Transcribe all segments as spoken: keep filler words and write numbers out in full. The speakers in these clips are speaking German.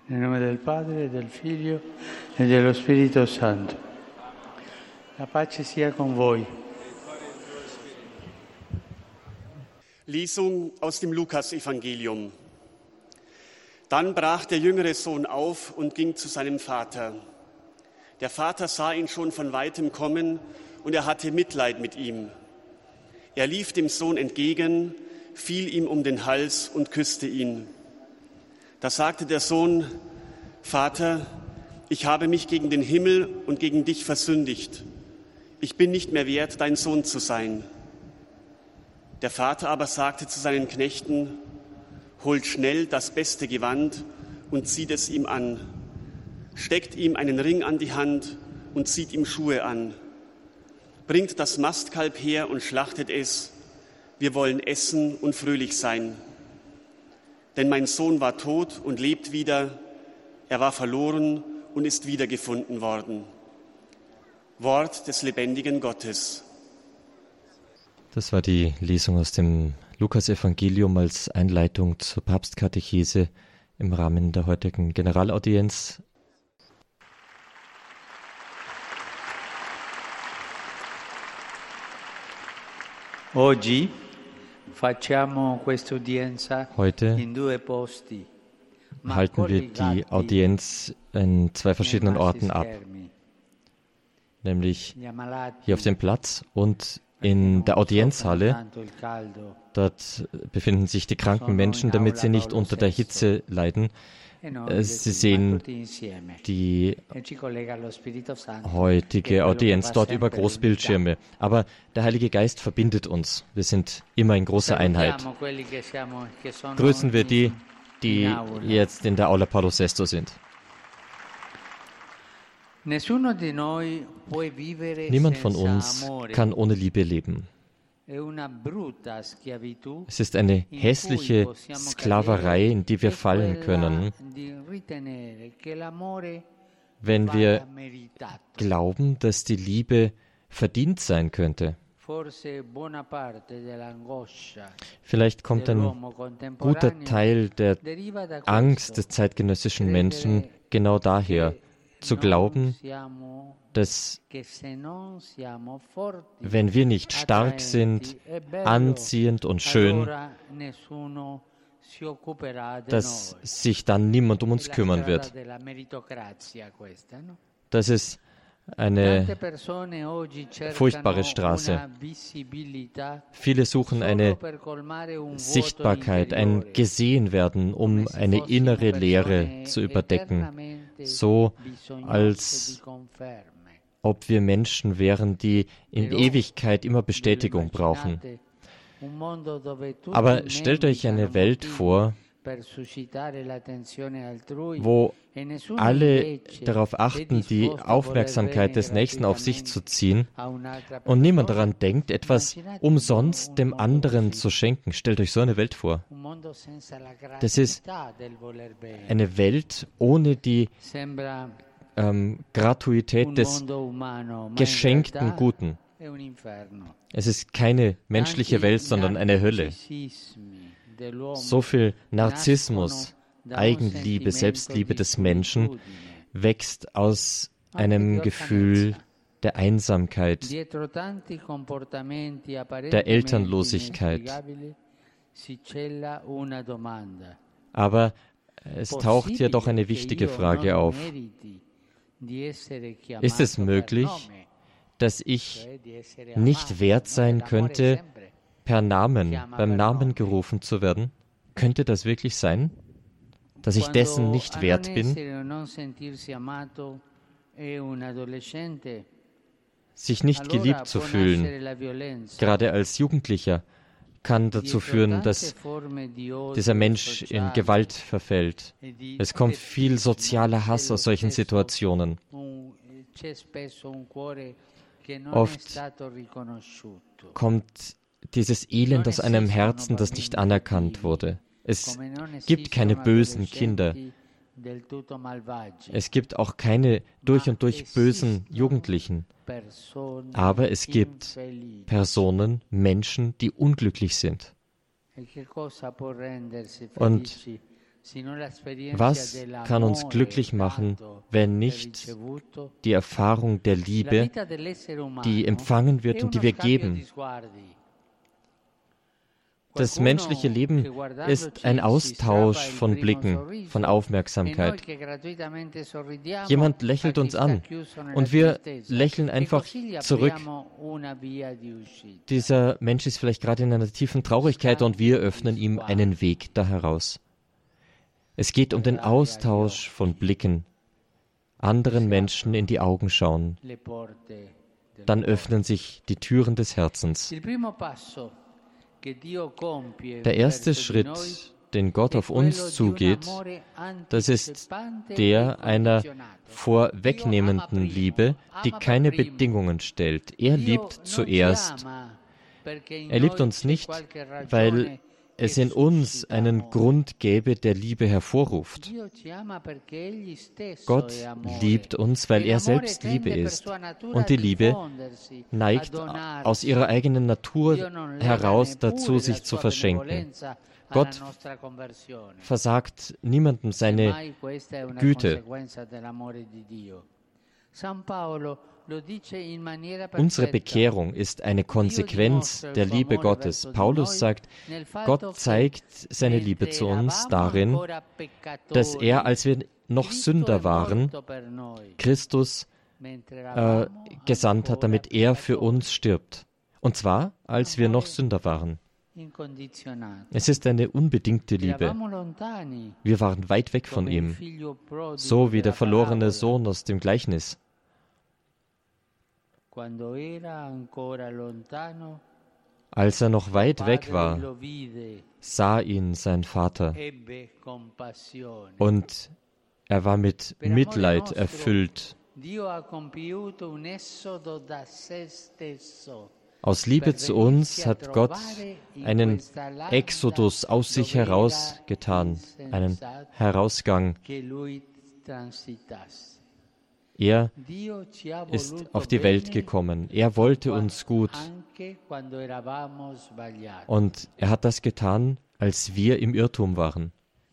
Nel nome del Padre, del Figlio e dello Spirito Santo. La pace sia con voi. Lesung aus dem Lukas-Evangelium. Dann brach der jüngere Sohn auf und ging zu seinem Vater. Der Vater sah ihn schon von weitem kommen und er hatte Mitleid mit ihm. Er lief dem Sohn entgegen, fiel ihm um den Hals und küsste ihn. Da sagte der Sohn: Vater, ich habe mich gegen den Himmel und gegen dich versündigt. Ich bin nicht mehr wert, dein Sohn zu sein. Der Vater aber sagte zu seinen Knechten: Holt schnell das beste Gewand und zieht es ihm an. Steckt ihm einen Ring an die Hand und zieht ihm Schuhe an. Bringt das Mastkalb her und schlachtet es. Wir wollen essen und fröhlich sein. Denn mein Sohn war tot und lebt wieder. Er war verloren und ist wiedergefunden worden. Wort des lebendigen Gottes. Das war die Lesung aus dem Lukas-Evangelium als Einleitung zur Papstkatechese im Rahmen der heutigen Generalaudienz. Oggi facciamo quest'udienza Heute in due posti, ma halten wir die Audienz in zwei verschiedenen Orten ab, nämlich hier auf dem Platz und in der Audienzhalle. Dort befinden sich die kranken Menschen, damit sie nicht unter der Hitze leiden. Sie sehen die heutige Audienz dort über Großbildschirme. Aber der Heilige Geist verbindet uns. Wir sind immer in großer Einheit. Grüßen wir die, die jetzt in der Aula Paolo sechster sind. Niemand von uns kann ohne Liebe leben. Es ist eine hässliche Sklaverei, in die wir fallen können, wenn wir glauben, dass die Liebe verdient sein könnte. Vielleicht kommt ein guter Teil der Angst des zeitgenössischen Menschen genau daher, zu glauben, dass wenn wir nicht stark sind, anziehend und schön, dass sich dann niemand um uns kümmern wird. Das ist eine furchtbare Straße. Viele suchen eine Sichtbarkeit, ein Gesehenwerden, um eine innere Leere zu überdecken, so als ob wir Menschen wären, die in Ewigkeit immer Bestätigung brauchen. Aber stellt euch eine Welt vor, wo alle darauf achten, die Aufmerksamkeit des Nächsten auf sich zu ziehen und niemand daran denkt, etwas umsonst dem anderen zu schenken. Stellt euch so eine Welt vor. Das ist eine Welt ohne die ähm, Gratuität des geschenkten Guten. Es ist keine menschliche Welt, sondern eine Hölle. So viel Narzissmus, Eigenliebe, Selbstliebe des Menschen wächst aus einem Gefühl der Einsamkeit, der Elternlosigkeit. Aber es taucht hier doch eine wichtige Frage auf. Ist es möglich, dass ich nicht wert sein könnte, per Namen, beim Namen gerufen zu werden? Könnte das wirklich sein, dass ich dessen nicht wert bin? Sich nicht geliebt zu fühlen, gerade als Jugendlicher, kann dazu führen, dass dieser Mensch in Gewalt verfällt. Es kommt viel sozialer Hass aus solchen Situationen. Oft kommt dieses Elend aus einem Herzen, das nicht anerkannt wurde. Es gibt keine bösen Kinder. Es gibt auch keine durch und durch bösen Jugendlichen. Aber es gibt Personen, Menschen, die unglücklich sind. Und Was kann uns glücklich machen, wenn nicht die Erfahrung der Liebe, die empfangen wird und die wir geben? Das menschliche Leben ist ein Austausch von Blicken, von Aufmerksamkeit. Jemand lächelt uns an und wir lächeln einfach zurück. Dieser Mensch ist vielleicht gerade in einer tiefen Traurigkeit und wir öffnen ihm einen Weg da heraus. Es geht um den Austausch von Blicken, anderen Menschen in die Augen schauen. Dann öffnen sich die Türen des Herzens. Der erste Schritt, den Gott auf uns zugeht, das ist der einer vorwegnehmenden Liebe, die keine Bedingungen stellt. Er liebt zuerst. Er liebt uns nicht, weil es in uns einen Grund gäbe, der Liebe hervorruft. Gott liebt uns, weil er selbst Liebe ist. Und die Liebe neigt aus ihrer eigenen Natur heraus dazu, sich zu verschenken. Gott versagt niemandem seine Güte. Unsere Bekehrung ist eine Konsequenz der Liebe Gottes. Paulus sagt, Gott zeigt seine Liebe zu uns darin, dass er, als wir noch Sünder waren, Christus äh, gesandt hat, damit er für uns stirbt. Und zwar, als wir noch Sünder waren. Es ist eine unbedingte Liebe. Wir waren weit weg von ihm, so wie der verlorene Sohn aus dem Gleichnis. Als er noch weit weg war, sah ihn sein Vater und er war mit Mitleid erfüllt. Aus Liebe zu uns hat Gott einen Exodus aus sich herausgetan, einen Herausgang. Er ist auf die Welt gekommen. Er wollte uns gut. Und er hat das getan, als wir im Irrtum waren.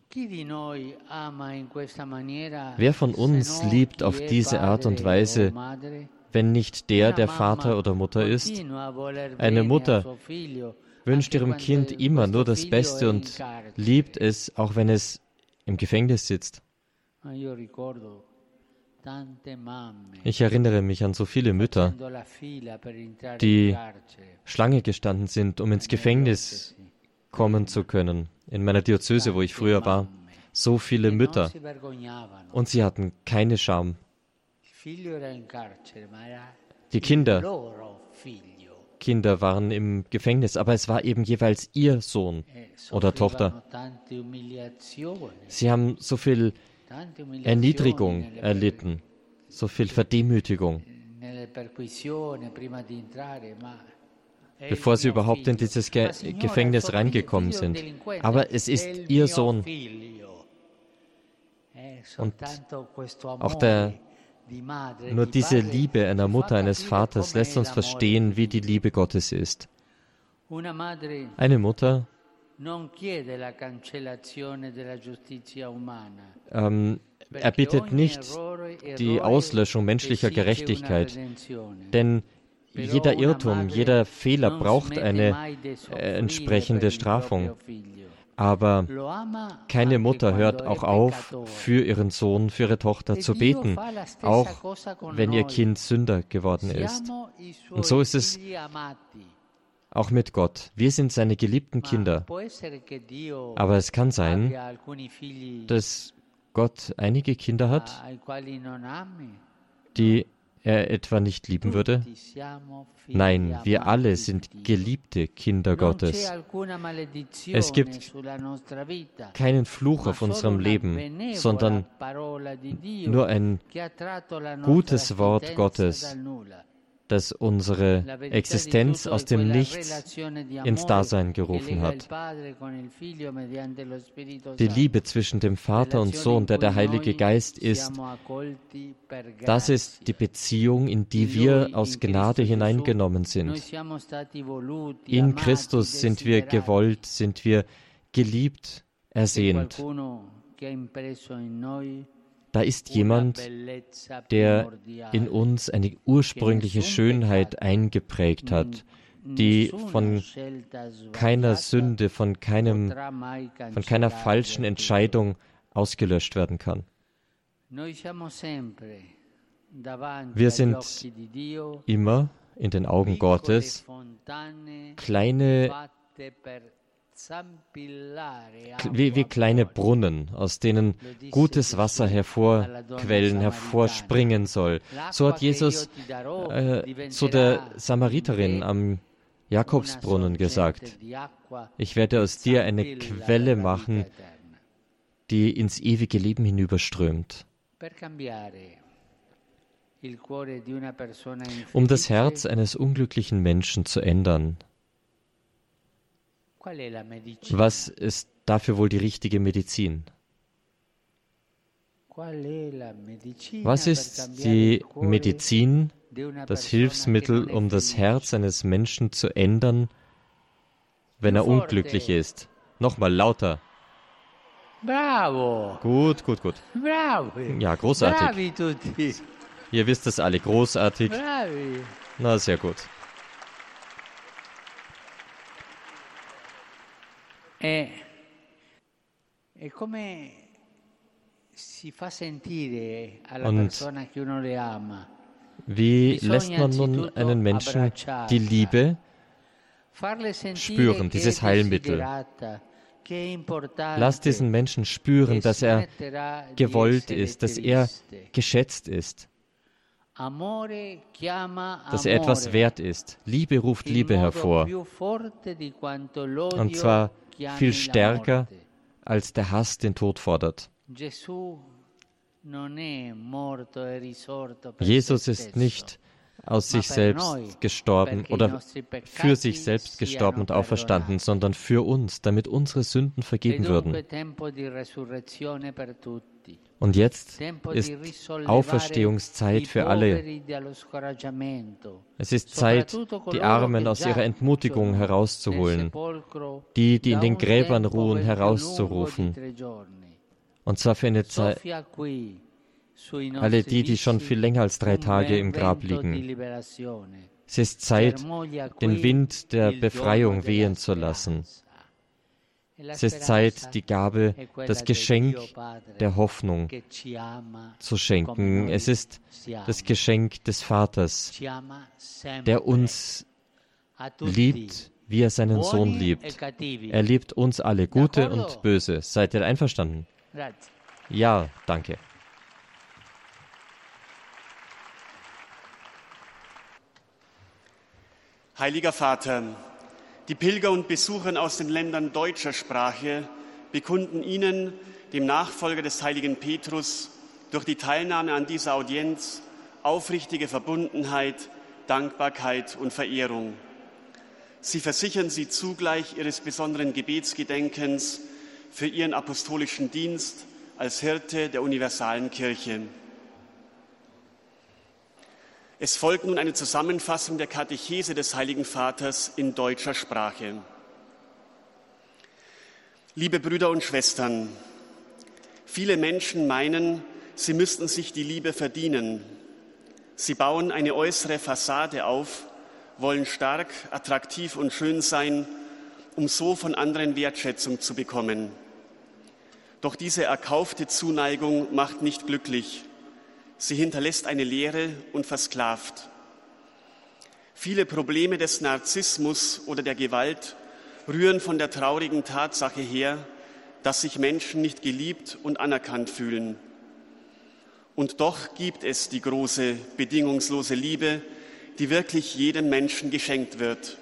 Wer von uns liebt auf diese Art und Weise, wenn nicht der, der Vater oder Mutter ist? Eine Mutter wünscht ihrem Kind immer nur das Beste und liebt es, auch wenn es im Gefängnis sitzt. Ich erinnere mich an so viele Mütter, die Schlange gestanden sind, um ins Gefängnis kommen zu können. In meiner Diözese, wo ich früher war, so viele Mütter. Und sie hatten keine Scham. Die Kinder, Kinder waren im Gefängnis, aber es war eben jeweils ihr Sohn oder Tochter. Sie haben so viel Erniedrigung erlitten, so viel Verdemütigung, bevor sie überhaupt in dieses Ge Gefängnis reingekommen sind. Aber es ist ihr Sohn. Und auch der, nur diese Liebe einer Mutter, eines Vaters lässt uns verstehen, wie die Liebe Gottes ist. Eine Mutter ähm, er bittet nicht die Auslöschung menschlicher Gerechtigkeit, denn jeder Irrtum, jeder Fehler braucht eine äh, entsprechende Strafung. Aber keine Mutter hört auch auf, für ihren Sohn, für ihre Tochter zu beten, auch wenn ihr Kind Sünder geworden ist. Und so ist es auch mit Gott. Wir sind seine geliebten Kinder. Aber es kann sein, dass Gott einige Kinder hat, die er etwa nicht lieben würde? Nein, wir alle sind geliebte Kinder Gottes. Es gibt keinen Fluch auf unserem Leben, sondern nur ein gutes Wort Gottes, das unsere Existenz aus dem Nichts ins Dasein gerufen hat. Die Liebe zwischen dem Vater und Sohn, der der Heilige Geist ist, das ist die Beziehung, in die wir aus Gnade hineingenommen sind. In Christus sind wir gewollt, sind wir geliebt, ersehnt. Da ist jemand, der in uns eine ursprüngliche Schönheit eingeprägt hat, die von keiner Sünde, von, keinem, von keiner falschen Entscheidung ausgelöscht werden kann. Wir sind immer in den Augen Gottes kleine, wie, wie kleine Brunnen, aus denen gutes Wasser hervorquellen, hervorspringen soll. So hat Jesus äh, zu der Samariterin am Jakobsbrunnen gesagt: Ich werde aus dir eine Quelle machen, die ins ewige Leben hinüberströmt. Um das Herz eines unglücklichen Menschen zu ändern, was ist dafür wohl die richtige Medizin? Was ist die Medizin, das Hilfsmittel, um das Herz eines Menschen zu ändern, wenn er unglücklich ist? Nochmal lauter. Bravo! Gut, gut, gut. Bravi! Ja, großartig. Bravi tutti! Ihr wisst das alle, großartig. Bravi! Na, sehr gut. E, e come si fa sentire alla Und persona che uno le ama? Wie lässt man nun einen Menschen die Liebe spüren, dieses Heilmittel? Lass diesen Menschen spüren, dass er gewollt ist, dass er geschätzt ist, dass er etwas wert ist. Liebe ruft Liebe hervor. Und zwar viel stärker, als der Hass den Tod fordert. Jesus ist nicht aus sich selbst gestorben oder für sich selbst gestorben und auferstanden, sondern für uns, damit unsere Sünden vergeben würden. Und jetzt ist Auferstehungszeit für alle. Es ist Zeit, die Armen aus ihrer Entmutigung herauszuholen, die, die in den Gräbern ruhen, herauszurufen. Und zwar für eine Zeit, alle die, die schon viel länger als drei Tage im Grab liegen. Es ist Zeit, den Wind der Befreiung wehen zu lassen. Es ist Zeit, die Gabe, das Geschenk der Hoffnung zu schenken. Es ist das Geschenk des Vaters, der uns liebt, wie er seinen Sohn liebt. Er liebt uns alle, Gute und Böse. Seid ihr einverstanden? Ja, danke. Heiliger Vater, die Pilger und Besucher aus den Ländern deutscher Sprache bekunden Ihnen, dem Nachfolger des heiligen Petrus, durch die Teilnahme an dieser Audienz aufrichtige Verbundenheit, Dankbarkeit und Verehrung. Sie versichern Sie zugleich Ihres besonderen Gebetsgedenkens für Ihren apostolischen Dienst als Hirte der universalen Kirche. Es folgt nun eine Zusammenfassung der Katechese des Heiligen Vaters in deutscher Sprache. Liebe Brüder und Schwestern, viele Menschen meinen, sie müssten sich die Liebe verdienen. Sie bauen eine äußere Fassade auf, wollen stark, attraktiv und schön sein, um so von anderen Wertschätzung zu bekommen. Doch diese erkaufte Zuneigung macht nicht glücklich. Sie hinterlässt eine Leere und versklavt. Viele Probleme des Narzissmus oder der Gewalt rühren von der traurigen Tatsache her, dass sich Menschen nicht geliebt und anerkannt fühlen. Und doch gibt es die große, bedingungslose Liebe, die wirklich jedem Menschen geschenkt wird.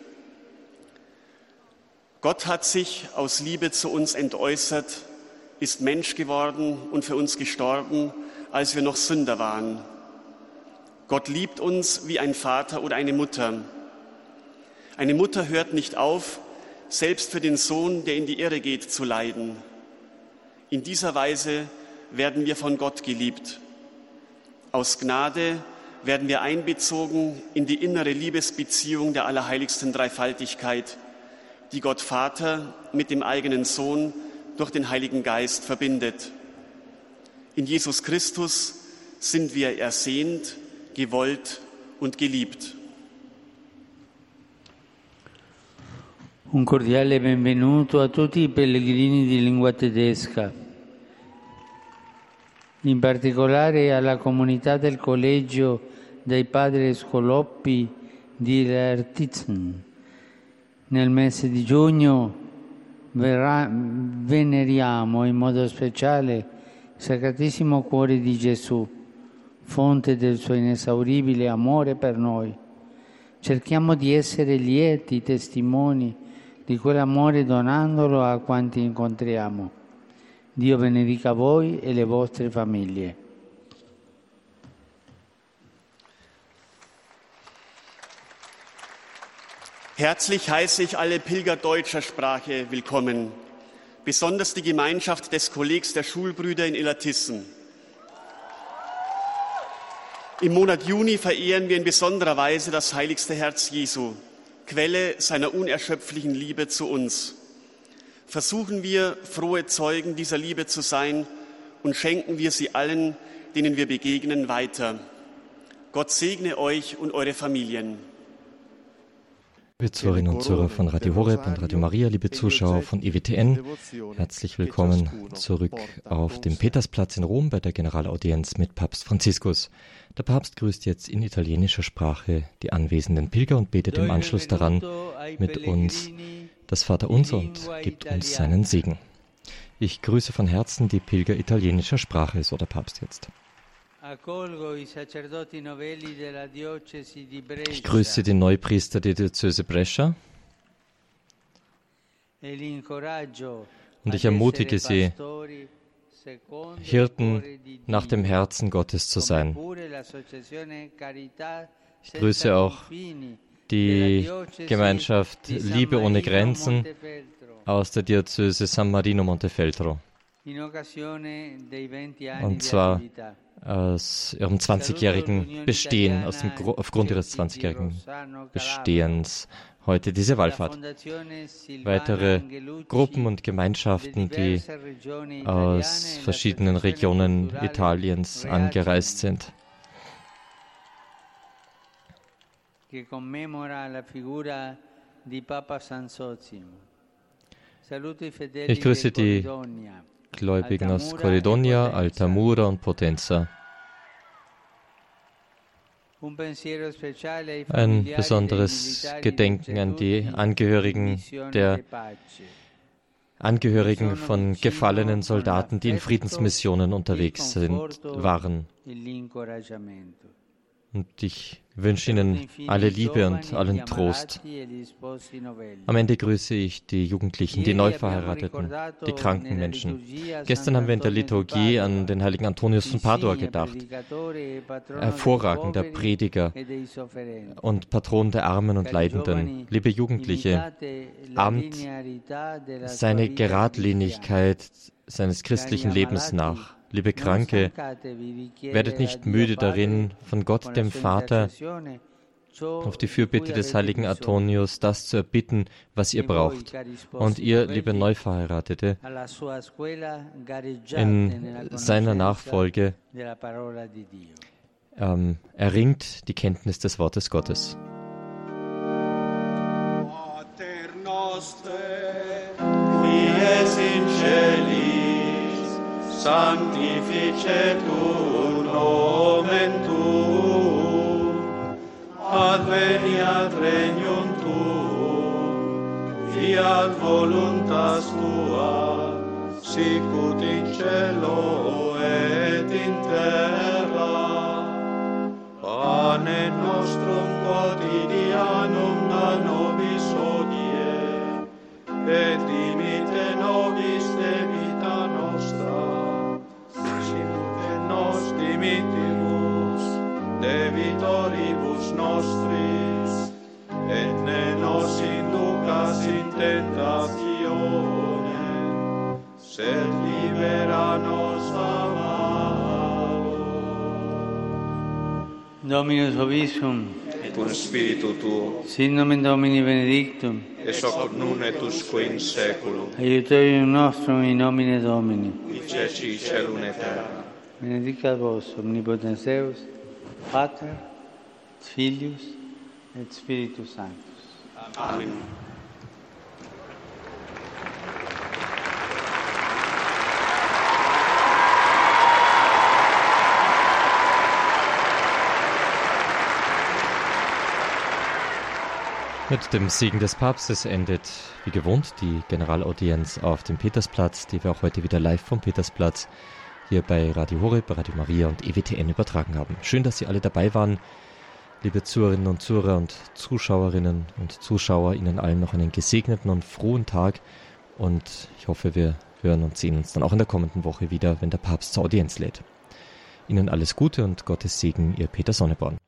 Gott hat sich aus Liebe zu uns entäußert, ist Mensch geworden und für uns gestorben, als wir noch Sünder waren. Gott liebt uns wie ein Vater oder eine Mutter. Eine Mutter hört nicht auf, selbst für den Sohn, der in die Irre geht, zu leiden. In dieser Weise werden wir von Gott geliebt. Aus Gnade werden wir einbezogen in die innere Liebesbeziehung der allerheiligsten Dreifaltigkeit, die Gott Vater mit dem eigenen Sohn durch den Heiligen Geist verbindet. In Jesus Christus sind wir ersehnt, gewollt und geliebt. Un cordiale benvenuto a tutti i pellegrini di lingua tedesca, in particolare alla comunità del collegio dei Padri Scoloppi di Lertitzen. Nel mese di giugno verrà, veneriamo in modo speciale il Sacratissimo Cuore di Gesù, fonte del suo inesauribile amore per noi. Cerchiamo di essere lieti testimoni di quell'amore donandolo a quanti incontriamo. Dio benedica voi e le vostre famiglie. Herzlich heiße ich alle Pilger deutscher Sprache willkommen, besonders die Gemeinschaft des Kollegs der Schulbrüder in Illertissen. Im Monat Juni verehren wir in besonderer Weise das heiligste Herz Jesu, Quelle seiner unerschöpflichen Liebe zu uns. Versuchen wir, frohe Zeugen dieser Liebe zu sein und schenken wir sie allen, denen wir begegnen, weiter. Gott segne euch und eure Familien. Liebe Zuhörerinnen und Zuhörer von Radio Horeb und Radio Maria, liebe Zuschauer von E W T N, herzlich willkommen zurück auf dem Petersplatz in Rom bei der Generalaudienz mit Papst Franziskus. Der Papst grüßt jetzt in italienischer Sprache die anwesenden Pilger und betet im Anschluss daran mit uns das Vaterunser und gibt uns seinen Segen. Ich grüße von Herzen die Pilger italienischer Sprache, so der Papst jetzt. Ich grüße die Neupriester der Diözese Brescia und ich ermutige sie, Hirten nach dem Herzen Gottes zu sein. Ich grüße auch die Gemeinschaft Liebe ohne Grenzen aus der Diözese San Marino Montefeltro. Und zwar aus ihrem zwanzigjährigen Bestehen, aus dem, aufgrund ihres zwanzigjährigen Bestehens heute diese Wallfahrt. Weitere Gruppen und Gemeinschaften, die aus verschiedenen Regionen Italiens angereist sind. Ich grüße die Gläubigen aus Corridonia, Altamura und Potenza. Ein besonderes Gedenken an die Angehörigen der Angehörigen von gefallenen Soldaten, die in Friedensmissionen unterwegs sind, waren. Und ich wünsche Ihnen alle Liebe und allen Trost. Am Ende grüße ich die Jugendlichen, die Neuverheirateten, die kranken Menschen. Gestern haben wir in der Liturgie an den heiligen Antonius von Padua gedacht. Hervorragender Prediger und Patron der Armen und Leidenden. Liebe Jugendliche, ahmt seine Geradlinigkeit seines christlichen Lebens nach. Liebe Kranke, werdet nicht müde darin, von Gott dem Vater auf die Fürbitte des heiligen Antonius das zu erbitten, was ihr braucht. Und ihr, liebe Neuverheiratete, in seiner Nachfolge ähm, erringt die Kenntnis des Wortes Gottes. Pater noster, qui es in celis, sanctificetur nomen tuum, adveniat regnum tuum, fiat voluntas tua, sicut in cielo et in terra. Pane nostrum quotidianum da nobis hodie, et dimite nobis debita nostra, dimittimus debitoribus nostris, et ne nos inducas in tentationem, sed libera nos a malo. Dominus vobiscum, et cum spiritu tuo, sit nomen Domini benedictum, et hoc nun et usque in saeculum, aiutorium nostrum in nomine Domini. qui ceci celum et terra. benedicat vos omnipotens Deus, Pater, Filius et Spiritus Sanctus. Amen. Mit dem Segen des Papstes endet, wie gewohnt, die Generalaudienz auf dem Petersplatz, die wir auch heute wieder live vom Petersplatz hier bei Radio Horeb, Radio Maria und E W T N übertragen haben. Schön, dass Sie alle dabei waren. Liebe Zuhörerinnen und Zuhörer und Zuschauerinnen und Zuschauer, Ihnen allen noch einen gesegneten und frohen Tag. Und ich hoffe, wir hören und sehen uns dann auch in der kommenden Woche wieder, wenn der Papst zur Audienz lädt. Ihnen alles Gute und Gottes Segen, Ihr Peter Sonneborn.